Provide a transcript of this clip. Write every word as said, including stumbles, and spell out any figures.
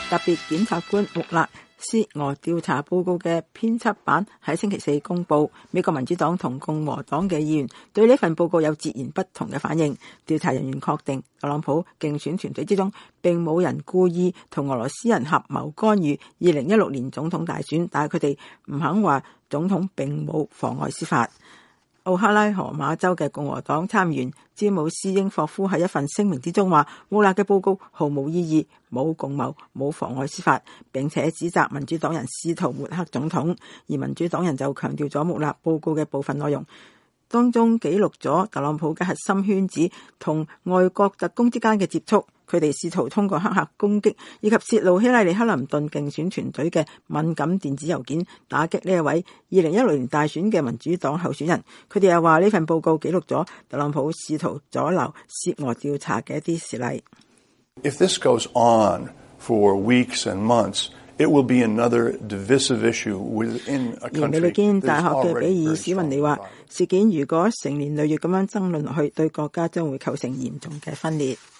特別檢察官穆勒涉俄調查報告嘅編輯版喺星期四公布，美國民主黨同共和黨嘅議員對呢份報告有截然不同嘅反應。調查人員確定特朗普競選團隊之中並冇人故意同俄羅斯人合謀干預二零一六年總統大選，但係佢哋唔肯話總統並冇妨礙司法。奧克拉荷馬州嘅共和黨參議員詹姆斯英霍夫喺一份聲明之中話，穆勒嘅報告毫無意義，冇共謀，冇妨礙司法，並且指責民主黨人試圖抹黑總統。而民主黨人就強調咗穆勒報告嘅部分內容當中記錄咗特朗普嘅核心圈子同外國特工之間嘅接觸，佢哋試圖通過黑客攻擊以及泄露希拉里克林頓競選團隊嘅敏感電子郵件，打擊呢一位二零一六年大選嘅民主黨候選人。佢哋又話呢份報告記錄咗特朗普試圖阻撓涉俄調查嘅一啲事例。 If this goes on for weeks and months, it will be another divisive issue within a country. 而美利堅大學嘅比爾史雲尼話，事件如果成年累月咁樣爭論落去，對國家將會構成嚴重嘅分裂。